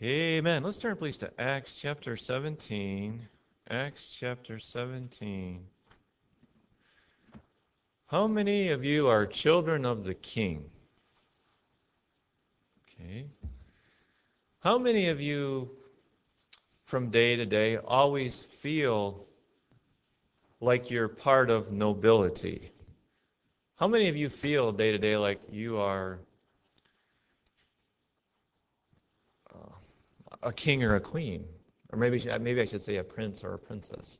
Amen. Let's turn, please, to Acts chapter 17. Acts chapter 17. How many of you are children of the King? Okay. How many of you, from day to day, always feel like you're part of nobility? How many of you feel day to day like you are a king or a queen? Or maybe I should say a prince or a princess.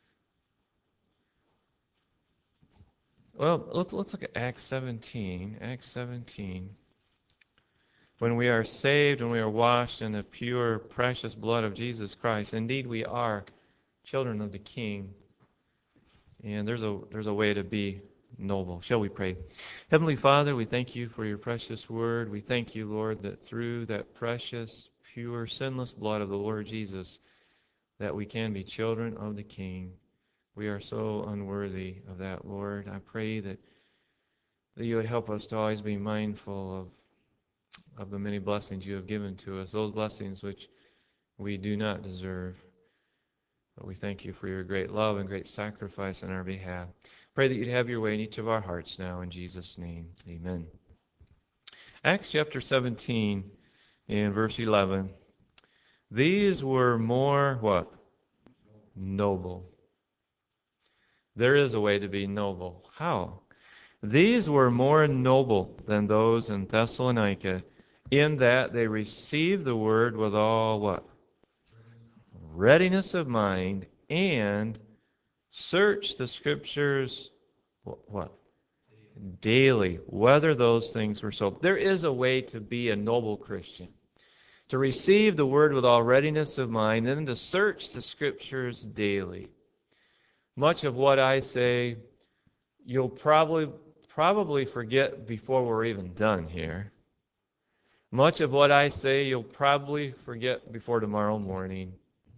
Well, let's look at Acts 17. Acts 17. When we are saved, when we are washed in the pure, precious blood of Jesus Christ, indeed we are children of the King. And there's a way to be noble. Shall we pray? Heavenly Father, we thank you for your precious word. We thank you, Lord, that through that precious, pure, sinless blood of the Lord Jesus, that we can be children of the King. We are so unworthy of that, Lord. I pray that you would help us to always be mindful of the many blessings you have given to us, those blessings which we do not deserve. But we thank you for your great love and great sacrifice on our behalf. Pray that you'd have your way in each of our hearts now, in Jesus' name. Amen. Acts chapter 17 and verse 11. These were more, what? Noble. There is a way to be noble. How? These were more noble than those in Thessalonica, in that they received the word with all what? Readiness of mind, and search the scriptures what? Daily, whether those things were so. There is a way to be a noble Christian. To receive the word with all readiness of mind, and to search the scriptures daily. Much of what I say, you'll probably forget before we're even done here. Much of what I say, you'll probably forget before tomorrow morning.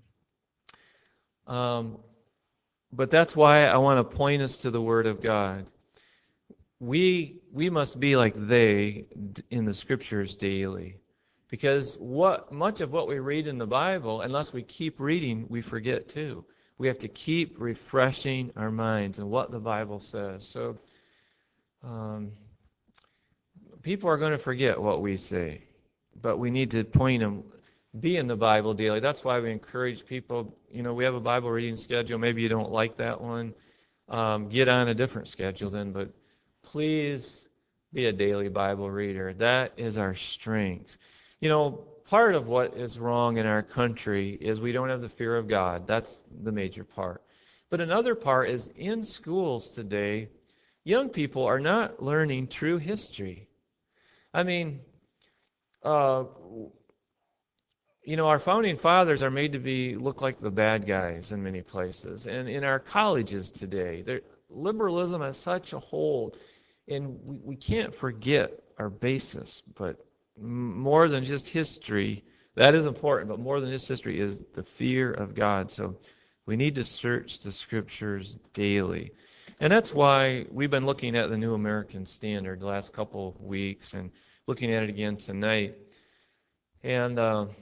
But that's why I want to point us to the Word of God. We must be like they in the Scriptures daily. Because much of what we read in the Bible, unless we keep reading, we forget too. We have to keep refreshing our minds on what the Bible says. So people are going to forget what we say, but we need to point them, be in the Bible daily. That's why we encourage people, we have a Bible reading schedule. Maybe you don't like that one. Get on a different schedule then, but please be a daily Bible reader. That is our strength. Part of what is wrong in our country is we don't have the fear of God. That's the major part. But another part is in schools today, young people are not learning true history. I mean, our founding fathers are made to look like the bad guys in many places. And in our colleges today, liberalism has such a hold, and we can't forget our basis. But more than just history, that is important, but more than just history is the fear of God. So we need to search the Scriptures daily. And that's why we've been looking at the New American Standard the last couple of weeks and looking at it again tonight. And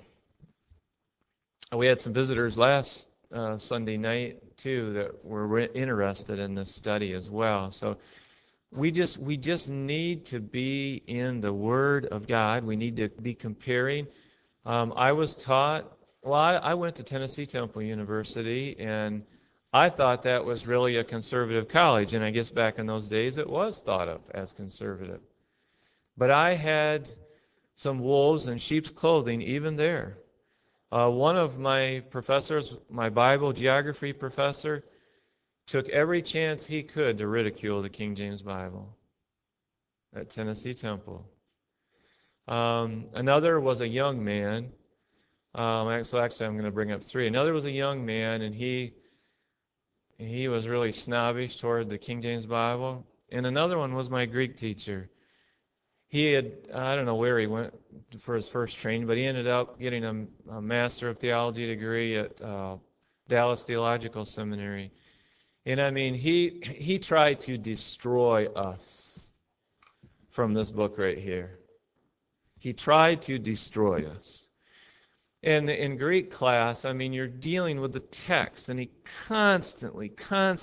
we had some visitors last Sunday night, too, that were interested in this study as well. So we just need to be in the Word of God. We need to be comparing. I was taught, I went to Tennessee Temple University, and I thought that was really a conservative college, and I guess back in those days it was thought of as conservative. But I had some wolves in sheep's clothing even there. One of my professors, my Bible geography professor, took every chance he could to ridicule the King James Bible at Tennessee Temple. Another was a young man. So actually I'm going to bring up three. Another was a young man, and he was really snobbish toward the King James Bible. And another one was my Greek teacher. He had, I don't know where he went for his first training, but he ended up getting a Master of Theology degree at Dallas Theological Seminary. And I mean, he tried to destroy us from this book right here. He tried to destroy us. And in Greek class, I mean, you're dealing with the text, and he constantly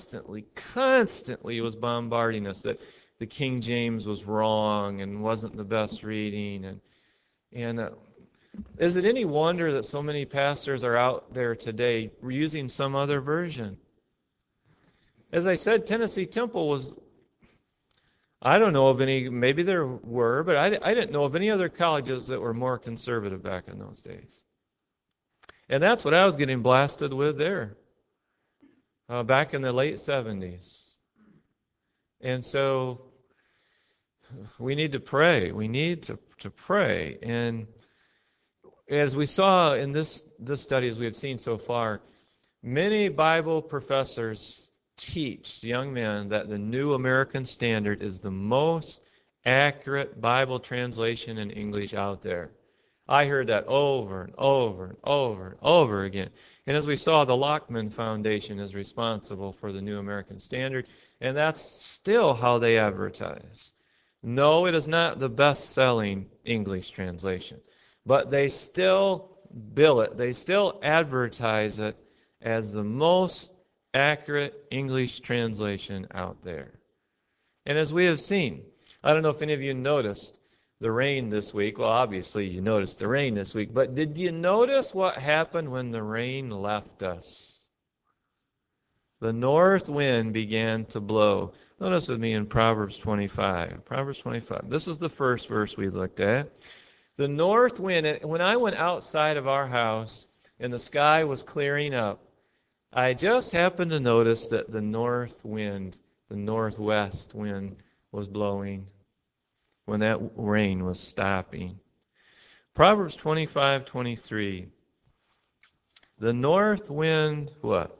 was bombarding us that the King James was wrong and wasn't the best reading. And is it any wonder that so many pastors are out there today using some other version? As I said, Tennessee Temple was, I don't know of any, maybe there were, but I didn't know of any other colleges that were more conservative back in those days. And that's what I was getting blasted with there back in the late 70s. And so we need to pray. We need to pray. And as we saw in this study, as we have seen so far, many Bible professors teach young men that the New American Standard is the most accurate Bible translation in English out there. I heard that over and over and over and over again. And as we saw, the Lockman Foundation is responsible for the New American Standard, and that's still how they advertise. No, it is not the best-selling English translation, but they still bill it, they still advertise it as the most accurate English translation out there. And as we have seen, I don't know if any of you noticed the rain this week. Well, obviously you noticed the rain this week, but did you notice what happened when the rain left us? The north wind began to blow. Notice with me in Proverbs 25. Proverbs 25. This is the first verse we looked at. The north wind, when I went outside of our house and the sky was clearing up, I just happened to notice that the north wind, the northwest wind, was blowing when that rain was stopping. Proverbs 25:23. The north wind, what?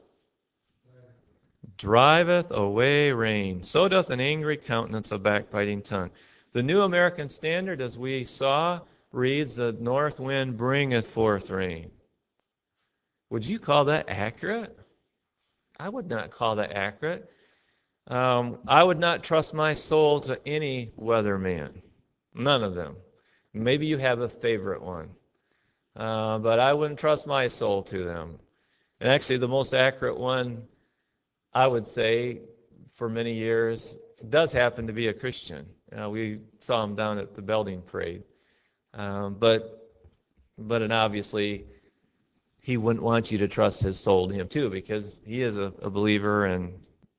Driveth away rain. So doth an angry countenance a backbiting tongue. The New American Standard, as we saw, reads, the north wind bringeth forth rain. Would you call that accurate? I would not call that accurate. I would not trust my soul to any weatherman. None of them. Maybe you have a favorite one. But I wouldn't trust my soul to them. And actually, the most accurate one, I would say, for many years, does happen to be a Christian. We saw him down at the Belding Parade. But obviously, he wouldn't want you to trust his soul to him, too, because he is a believer, and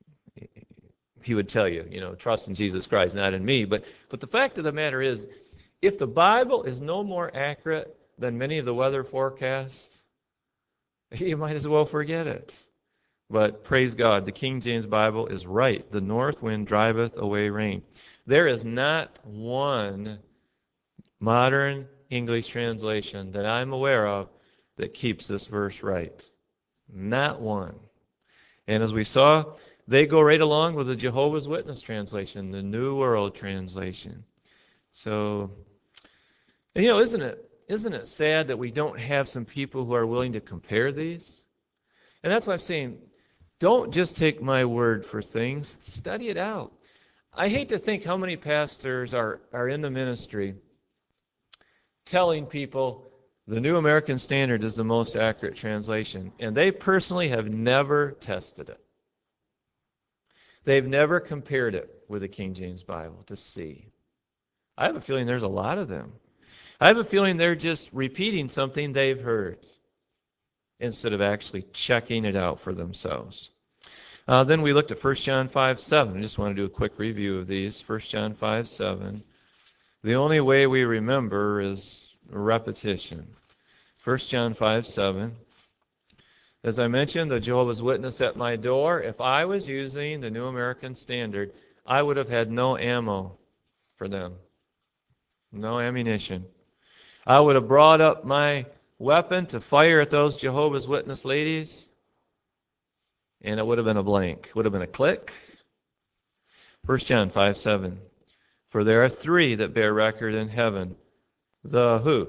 he would tell you, trust in Jesus Christ, not in me. But the fact of the matter is, if the Bible is no more accurate than many of the weather forecasts, you might as well forget it. But praise God, the King James Bible is right. The north wind driveth away rain. There is not one modern English translation that I'm aware of that keeps this verse right. Not one. And as we saw, they go right along with the Jehovah's Witness translation, the New World Translation. So, isn't it sad that we don't have some people who are willing to compare these? And that's why I'm saying, don't just take my word for things. Study it out. I hate to think how many pastors are in the ministry telling people the New American Standard is the most accurate translation, and they personally have never tested it. They've never compared it with the King James Bible to see. I have a feeling there's a lot of them. I have a feeling they're just repeating something they've heard instead of actually checking it out for themselves. Then we looked at 1 John 5:7. I just want to do a quick review of these. 1 John 5:7. The only way we remember is repetition. 1 John 5:7. As I mentioned, the Jehovah's Witness at my door, if I was using the New American Standard, I would have had no ammo for them. No ammunition. I would have brought up my weapon to fire at those Jehovah's Witness ladies, and it would have been a blank. It would have been a click. 1 John 5:7. For there are three that bear record in heaven. The who?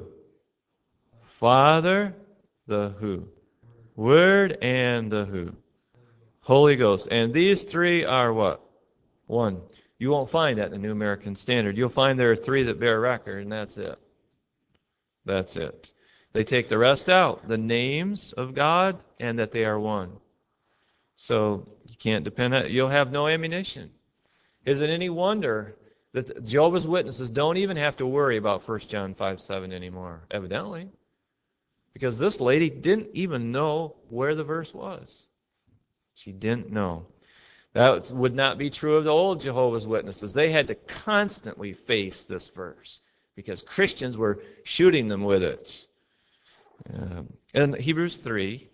Father, the who? Word, and the who? Holy Ghost. And these three are what? One. You won't find that in the New American Standard. You'll find there are three that bear record, and that's it. That's it. They take the rest out, the names of God and that they are one. So you can't depend on it. You'll have no ammunition. Is it any wonder that Jehovah's Witnesses don't even have to worry about 1 John 5:7 anymore, evidently? Because this lady didn't even know where the verse was. She didn't know. That would not be true of the old Jehovah's Witnesses. They had to constantly face this verse because Christians were shooting them with it. And Hebrews 3.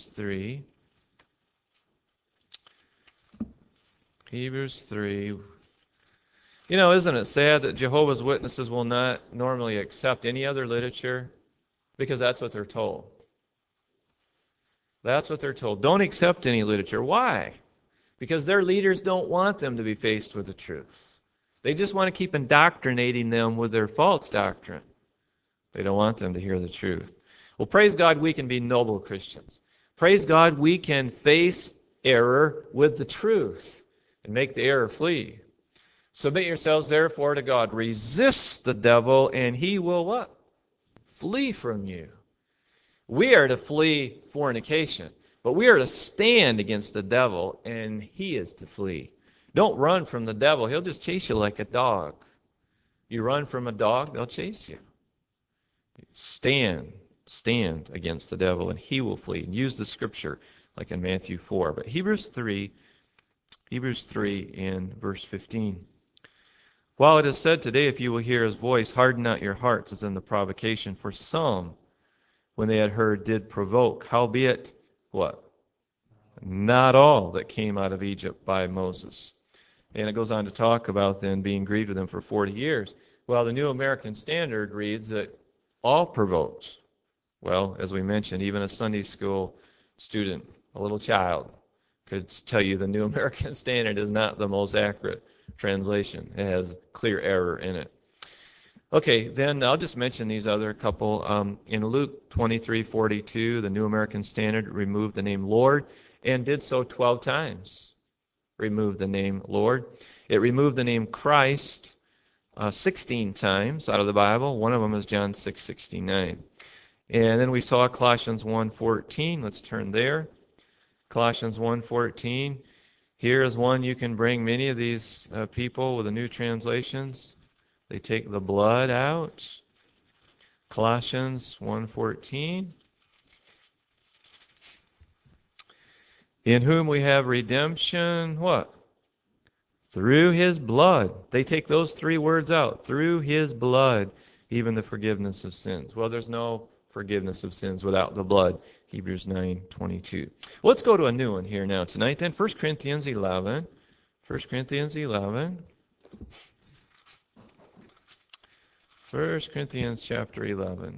You know, isn't it sad that Jehovah's Witnesses will not normally accept any other literature? Because that's what they're told. That's what they're told. Don't accept any literature. Why? Because their leaders don't want them to be faced with the truth. They just want to keep indoctrinating them with their false doctrine. They don't want them to hear the truth. Well, praise God, we can be noble Christians. Praise God, we can face error with the truth and make the error flee. Submit yourselves, therefore, to God. Resist the devil, and he will what? Flee from you. We are to flee fornication, but we are to stand against the devil, and he is to flee. Don't run from the devil. He'll just chase you like a dog. You run from a dog, they'll chase you. Stand against the devil, and he will flee. And use the scripture like in Matthew 4. But Hebrews 3 in verse 15. While it is said today, if you will hear his voice, harden not your hearts as in the provocation. For some, when they had heard, did provoke. Howbeit, what? Not all that came out of Egypt by Moses. And it goes on to talk about then being grieved with them for 40 years. Well, the New American Standard reads that all provoked. Well, as we mentioned, even a Sunday school student, a little child, could tell you the New American Standard is not the most accurate translation. It has clear error in it. Okay, then I'll just mention these other couple. In Luke 23:42, the New American Standard removed the name Lord and did so 12 times. Removed the name Lord. It removed the name Christ 16 times out of the Bible. One of them is John 6:69. And then we saw Colossians 1:14. Let's turn there. Colossians 1:14. Here is one you can bring many of these people with the new translations. They take the blood out. Colossians 1:14. In whom we have redemption, what? Through his blood. They take those three words out. Through his blood, even the forgiveness of sins. Well, there's no forgiveness of sins without the blood. Hebrews 9:22. Well, let's go to a new one here now tonight then. 1 Corinthians 11. 1 Corinthians 11. 1 Corinthians chapter 11.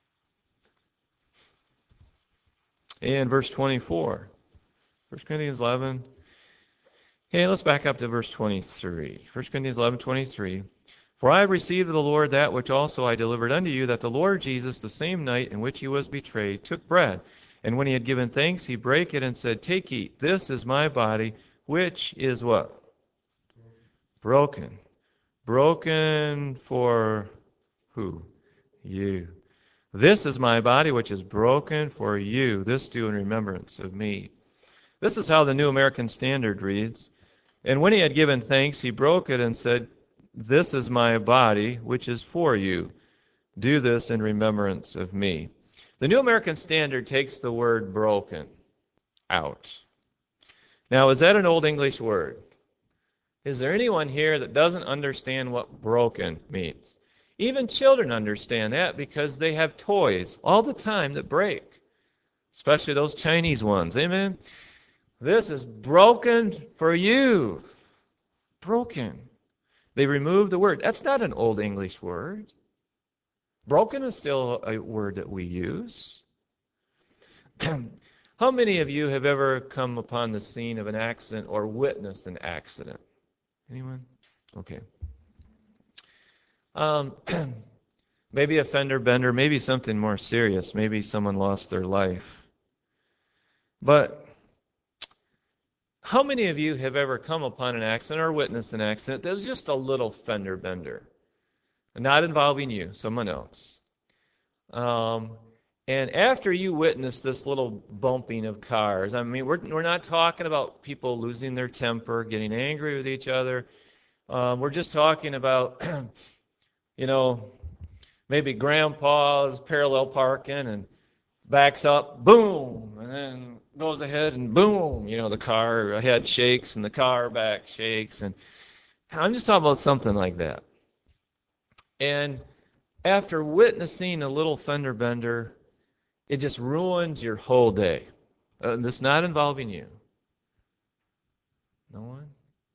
And verse 24. 1 Corinthians 11. Okay, let's back up to verse 23. 1 Corinthians 11:23. For I have received of the Lord that which also I delivered unto you, that the Lord Jesus, the same night in which he was betrayed, took bread. And when he had given thanks, he brake it and said, Take, eat, this is my body, which is what? Broken. Broken for who? You. This is my body, which is broken for you. This do in remembrance of me. This is how the New American Standard reads. And when he had given thanks, he broke it and said, This is my body, which is for you. Do this in remembrance of me. The New American Standard takes the word broken out. Now, is that an Old English word? Is there anyone here that doesn't understand what broken means? Even children understand that because they have toys all the time that break, especially those Chinese ones. Amen? This is broken for you. Broken. They removed the word. That's not an Old English word. Broken is still a word that we use. How many of you have ever come upon the scene of an accident or witnessed an accident? Anyone? Okay. Maybe a fender bender, maybe something more serious. Maybe someone lost their life. But how many of you have ever come upon an accident or witnessed an accident that was just a little fender bender? Not involving you, someone else. And after you witness this little bumping of cars, I mean, we're not talking about people losing their temper, getting angry with each other. We're just talking about, you know, maybe grandpa's parallel parking and backs up, boom, and then goes ahead and boom, the car ahead shakes and the car back shakes. And I'm just talking about something like that. And after witnessing a little fender bender, it just ruins your whole day. This not involving you. No one?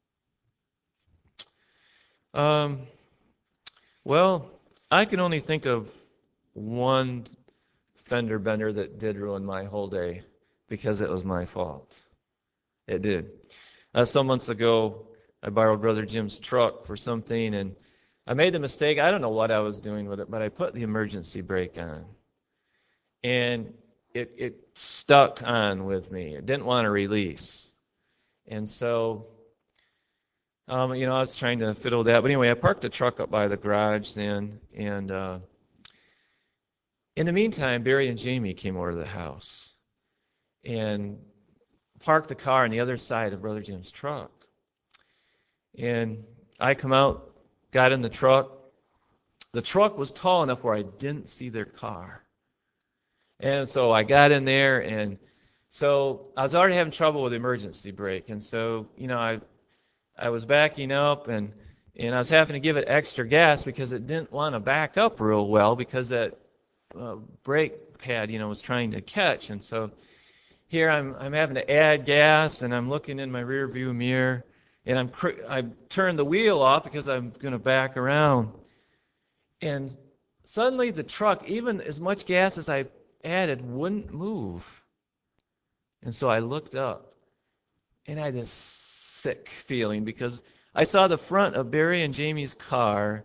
Well, I can only think of one fender bender that did ruin my whole day because it was my fault. It did. Some months ago, I borrowed Brother Jim's truck for something, and I made the mistake. I don't know what I was doing with it, but I put the emergency brake on. And it stuck on with me. It didn't want to release. And so, I was trying to fiddle that. But anyway, I parked the truck up by the garage then. And in the meantime, Barry and Jamie came over to the house and parked the car on the other side of Brother Jim's truck. And I come out, got in the truck. The truck was tall enough where I didn't see their car. And so I got in there, and so I was already having trouble with the emergency brake. And so, I was backing up, and I was having to give it extra gas because it didn't want to back up real well because that brake pad, was trying to catch. And so here I'm having to add gas, and I'm looking in my rear view mirror, and I turned the wheel off because I'm going to back around. And suddenly the truck, even as much gas as I added, wouldn't move. And so I looked up, and I had this sick feeling because I saw the front of Barry and Jamie's car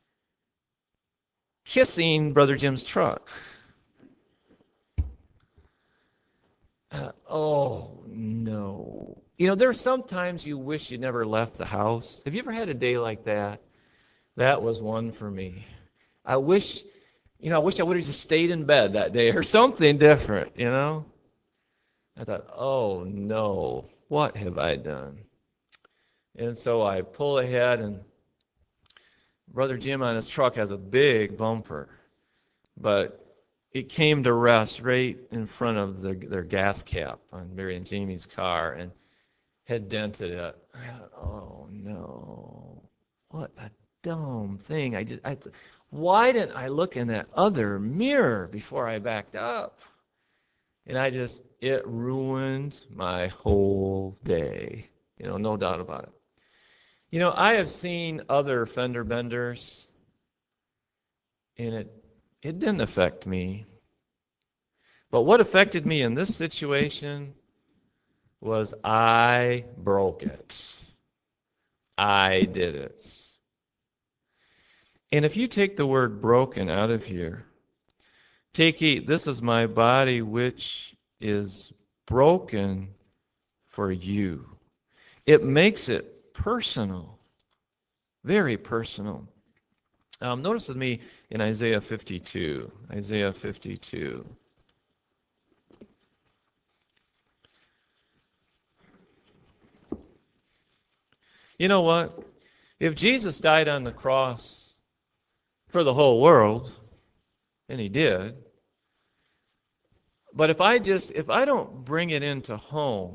kissing Brother Jim's truck. Oh, no. There are some times you wish you never left the house. Have you ever had a day like that? That was one for me. I wish I would have just stayed in bed that day or something different, I thought, oh, no, what have I done? And so I pull ahead, and Brother Jim on his truck has a big bumper, but it came to rest right in front of their gas cap on Mary and Jamie's car and had dented it. I thought, oh, no, what a dumb thing. Why didn't I look in that other mirror before I backed up? And it ruined my whole day. No doubt about it. I have seen other fender benders, and it didn't affect me. But what affected me in this situation was I broke it. I did it. And if you take the word broken out of here, eat, this is my body which is broken for you. It makes it personal, very personal. Notice with me in Isaiah 52. Isaiah 52. You know what? If Jesus died on the cross for the whole world, and he did, but if I don't bring it into home,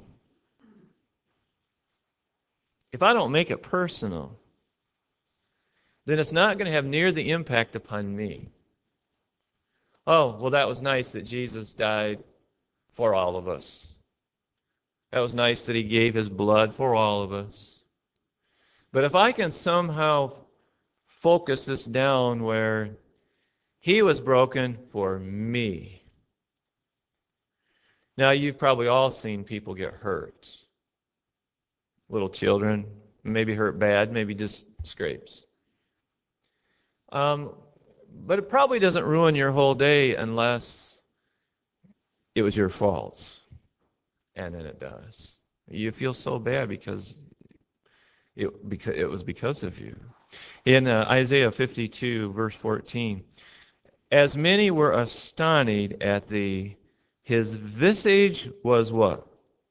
if I don't make it personal, then it's not going to have near the impact upon me. Oh, well, that was nice that Jesus died for all of us. That was nice that he gave his blood for all of us. But if I can somehow focus this down where he was broken for me. Now, you've probably all seen people get hurt. Little children, maybe hurt bad, maybe just scrapes. But it probably doesn't ruin your whole day unless it was your fault. And then it does. You feel so bad because it was because of you. In Isaiah 52, verse 14, As many were astonished at thee, his visage was what?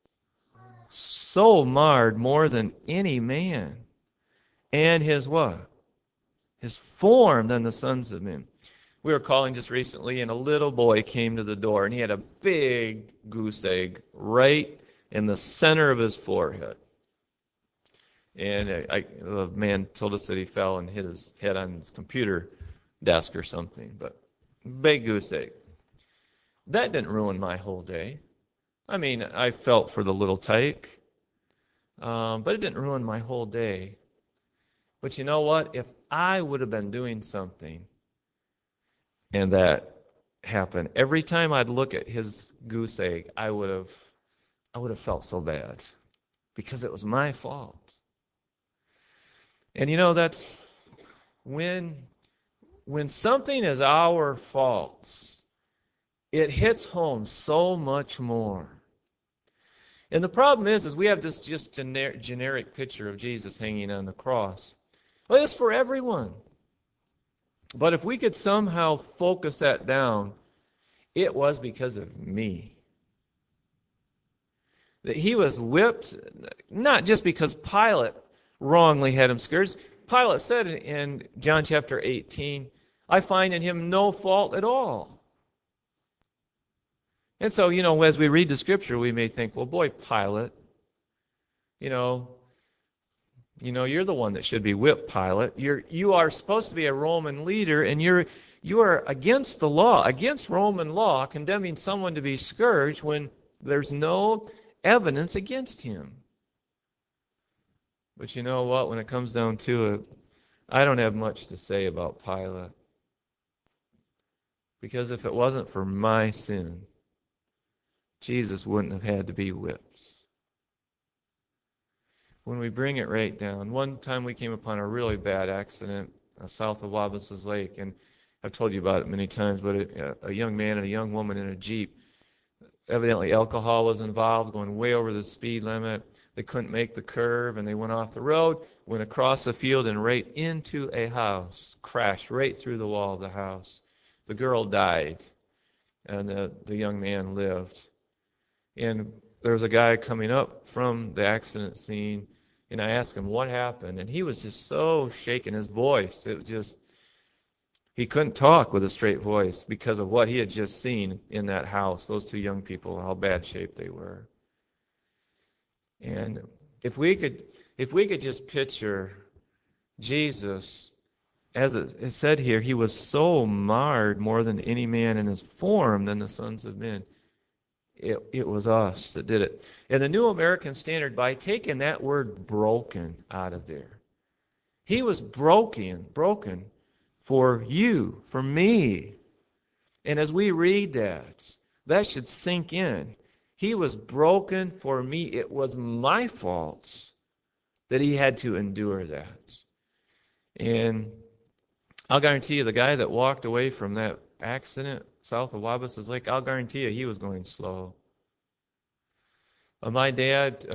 So marred more than any man. And his what? His form than the sons of men. We were calling just recently, and a little boy came to the door, and he had a big goose egg right in the center of his forehead. And the man told us that he fell and hit his head on his computer desk or something. But big goose egg. That didn't ruin my whole day. I mean, I felt for the little tyke, but it didn't ruin my whole day. But you know what? If I would have been doing something and that happened, every time I'd look at his goose egg, I would have felt so bad because it was my fault. And you know, that's when something is our fault, it hits home so much more. And the problem is we have this just generic picture of Jesus hanging on the cross. Well, it's for everyone. But if we could somehow focus that down, it was because of me. That he was whipped, not just because Pilate wrongly had him scourged. Pilate said in John chapter 18, I find in him no fault at all. And so, as we read the scripture, we may think, well, boy, Pilate, you're the one that should be whipped, Pilate. You are supposed to be a Roman leader, and you are against the law, against Roman law, condemning someone to be scourged when there's no evidence against him. But you know what? When it comes down to it, I don't have much to say about Pilate. Because if it wasn't for my sin, Jesus wouldn't have had to be whipped. When we bring it right down, one time we came upon a really bad accident south of Wabas's Lake, and I've told you about it many times, but a young man and a young woman in a Jeep, evidently alcohol was involved, going way over the speed limit. They couldn't make the curve, and they went off the road, went across the field, and right into a house, crashed right through the wall of the house. The girl died, and the young man lived. And there was a guy coming up from the accident scene, and I asked him what happened, and he was just so shaken. His voice, he couldn't talk with a straight voice because of what he had just seen in that house, those two young people, how bad shape they were. And if we could just picture Jesus, as it said here, he was so marred more than any man in his form than the sons of men. It was us that did it. And the New American Standard, by taking that word broken out of there, he was broken for you, for me. And as we read that should sink in. He was broken for me. It was my fault that he had to endure that. And I'll guarantee you, the guy that walked away from that accident south of Wabas's Lake, I'll guarantee you he was going slow. My dad,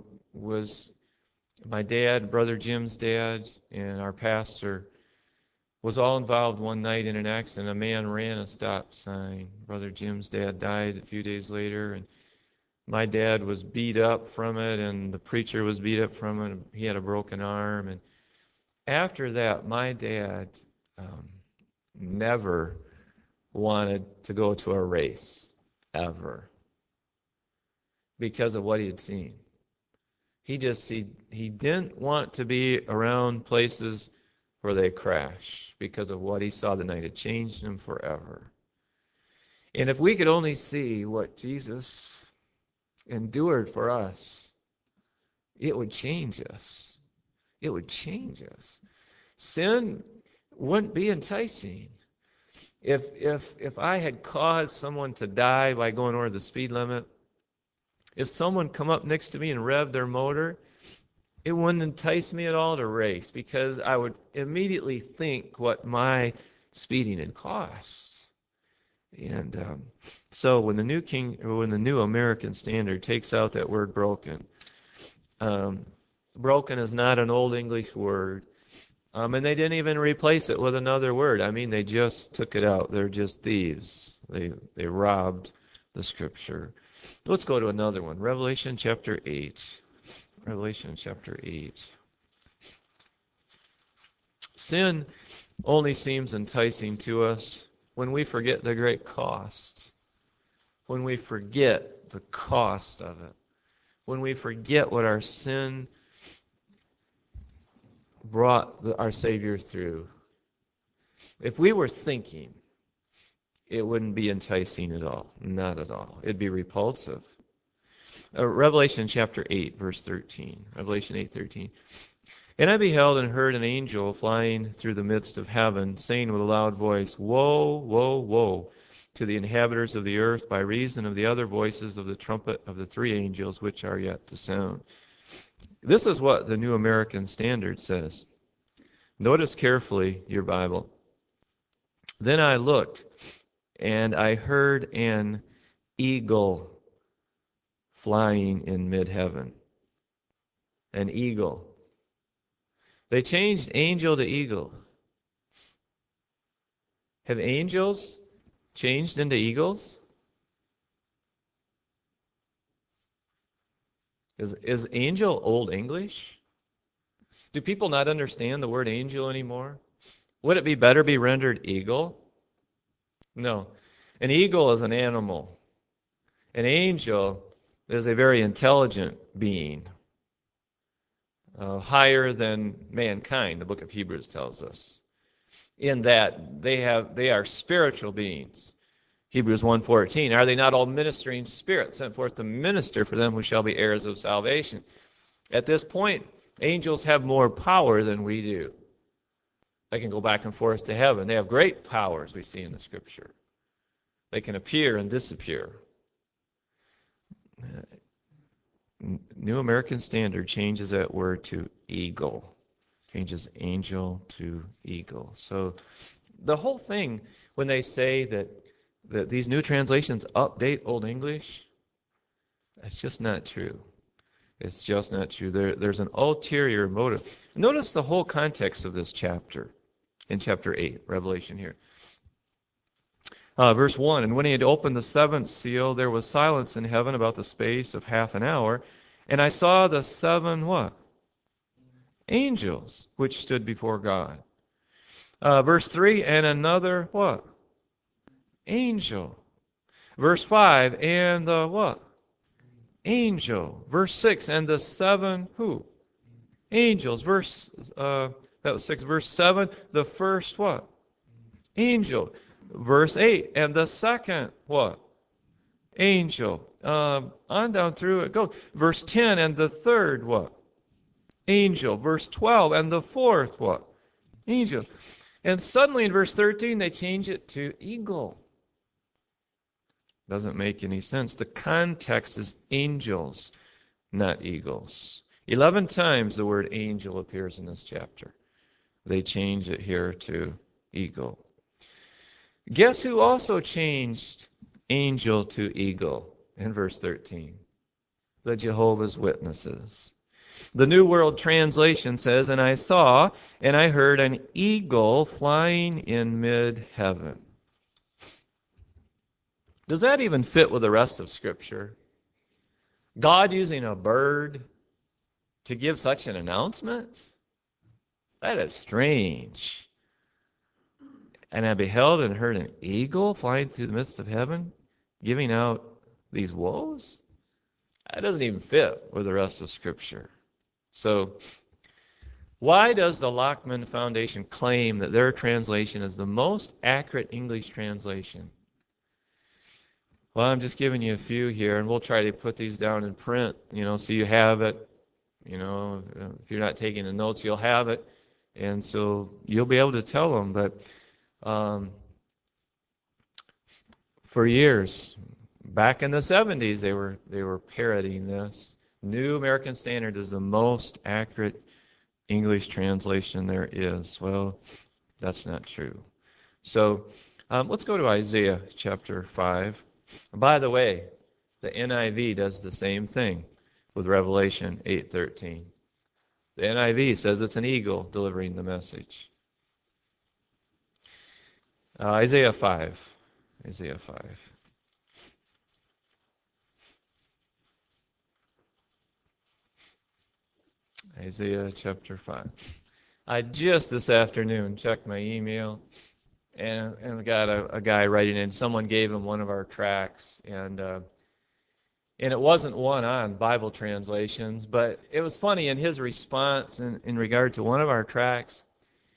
Brother Jim's dad, and our pastor was all involved one night in an accident. A man ran a stop sign. Brother Jim's dad died a few days later, and my dad was beat up from it, and the preacher was beat up from it. He had a broken arm. And after that, my dad never wanted to go to a race, ever, because of what he had seen. He didn't want to be around places where they crash because of what he saw the night. It changed him forever. And if we could only see what Jesus endured for us, it would change us. It would change us. Sin wouldn't be enticing. If I had caused someone to die by going over the speed limit, if someone come up next to me and revved their motor, it wouldn't entice me at all to race because I would immediately think what my speeding had cost. And so when the New American Standard takes out that word broken, broken is not an old English word. And they didn't even replace it with another word. I mean, they just took it out. They're just thieves. They robbed the Scripture. Let's go to another one. Revelation chapter 8. Revelation chapter 8. Sin only seems enticing to us when we forget the great cost. When we forget the cost of it. When we forget what our sin brought our Savior through. If we were thinking, it wouldn't be enticing at all. Not at all. It'd be repulsive. Revelation chapter 8, verse 13. Revelation 8:13. And I beheld and heard an angel flying through the midst of heaven, saying with a loud voice, Woe, woe, woe to the inhabitants of the earth by reason of the other voices of the trumpet of the three angels which are yet to sound. This is what the New American Standard says. Notice carefully your Bible. Then I looked, and I heard an eagle flying in mid-heaven. An eagle. They changed angel to eagle. Have angels changed into eagles? Is angel Old English? Do people not understand the word angel anymore? Would it be better be rendered eagle? No. An eagle is an animal. An angel is a very intelligent being, higher than mankind, the book of Hebrews tells us, in that they are spiritual beings. Hebrews 1:14, are they not all ministering spirits sent forth to minister for them who shall be heirs of salvation? At this point, angels have more power than we do. They can go back and forth to heaven. They have great powers we see in the Scripture. They can appear and disappear. New American Standard changes that word to eagle. Changes angel to eagle. So the whole thing, when they say that these new translations update Old English, that's just not true. It's just not true. There's an ulterior motive. Notice the whole context of this chapter, in chapter 8, Revelation here. Verse 1, and when he had opened the seventh seal, there was silence in heaven about the space of half an hour. And I saw the seven what? Angels, which stood before God. Verse 3, and another what? Angel. Verse 5, and the what? Angel. Verse 6, and the seven who? Angels. That was 6. Verse 7, the first what? Angel. Verse 8, and the second what? Angel. On down through it goes. Verse 10, and the third what? Angel. Verse 12, and the fourth what? Angel. And suddenly in verse 13, they change it to eagle. Doesn't make any sense. The context is angels, not eagles. 11 times the word angel appears in this chapter. They change it here to eagle. Guess who also changed angel to eagle in verse 13? The Jehovah's Witnesses. The New World Translation says, and I saw and I heard an eagle flying in mid-heaven. Does that even fit with the rest of Scripture? God using a bird to give such an announcement? That is strange. And I beheld and heard an eagle flying through the midst of heaven, giving out these woes? That doesn't even fit with the rest of Scripture. So, why does the Lockman Foundation claim that their translation is the most accurate English translation? Well, I'm just giving you a few here, and we'll try to put these down in print, so you have it. If you're not taking the notes, you'll have it. And so you'll be able to tell them. But for years, back in the 70s, they were parroting this. New American Standard is the most accurate English translation there is. Well, that's not true. So let's go to Isaiah chapter 5. By the way, the NIV does the same thing with Revelation 8:13. The NIV says it's an eagle delivering the message. Isaiah 5. Isaiah 5. Isaiah chapter 5. I just this afternoon checked my email and got a guy writing in. Someone gave him one of our tracts, and it wasn't one on Bible translations, but it was funny in his response in regard to one of our tracts.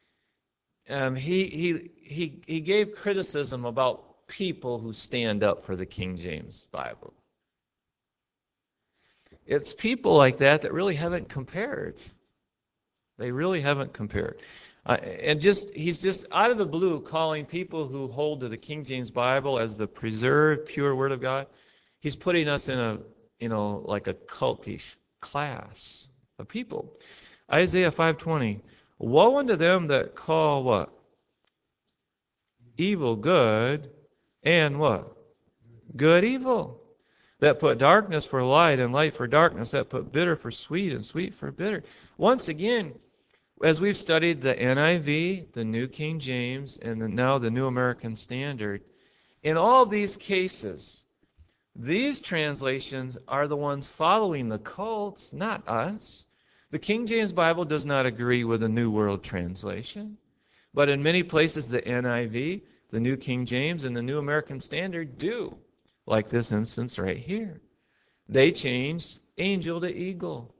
He gave criticism about people who stand up for the King James Bible. It's people like that really haven't compared. They really haven't compared. He's just out of the blue calling people who hold to the King James Bible as the preserved, pure Word of God. He's putting us in like a cultish class of people. Isaiah 5:20. Woe unto them that call what? Evil good, and what? Good evil. That put darkness for light and light for darkness. That put bitter for sweet and sweet for bitter. Once again, as we've studied the NIV, the New King James, and now the New American Standard, in all these cases, these translations are the ones following the cults, not us. The King James Bible does not agree with the New World Translation. But in many places, the NIV, the New King James, and the New American Standard do, like this instance right here. They changed angel to eagle.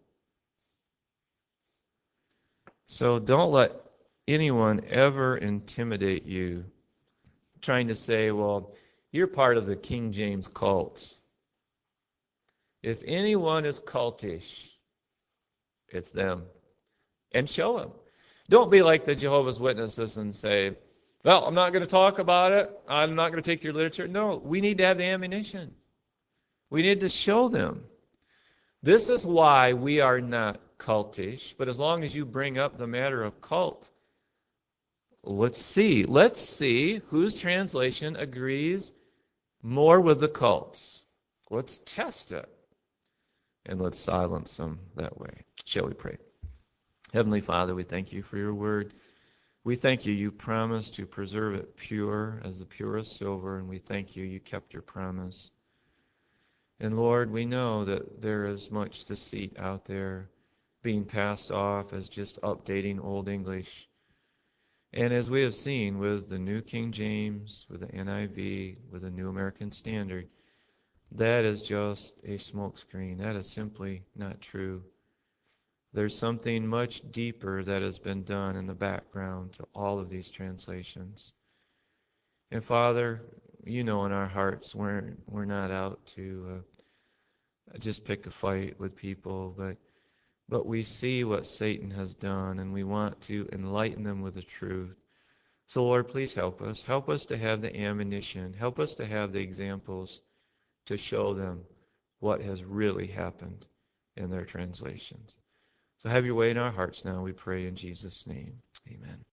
So don't let anyone ever intimidate you, trying to say, well, you're part of the King James cults. If anyone is cultish, it's them. And show them. Don't be like the Jehovah's Witnesses and say, well, I'm not going to talk about it. I'm not going to take your literature. No, we need to have the ammunition. We need to show them. This is why we are not cultish, but as long as you bring up the matter of cult, let's see whose translation agrees more with the cults. Let's test it, and let's silence them that way. Shall we pray? Heavenly Father, we thank you for your word. We thank you, you promised to preserve it pure as the purest silver, and we thank you, you kept your promise. And Lord, we know that there is much deceit out there being passed off as just updating Old English. And as we have seen with the New King James, with the NIV, with the New American Standard, that is just a smokescreen. That is simply not true. There's something much deeper that has been done in the background to all of these translations. And Father, you know in our hearts we're not out to just pick a fight with people, but we see what Satan has done, and we want to enlighten them with the truth. So Lord, please help us. Help us to have the ammunition. Help us to have the examples to show them what has really happened in their translations. So have your way in our hearts now, we pray in Jesus' name. Amen.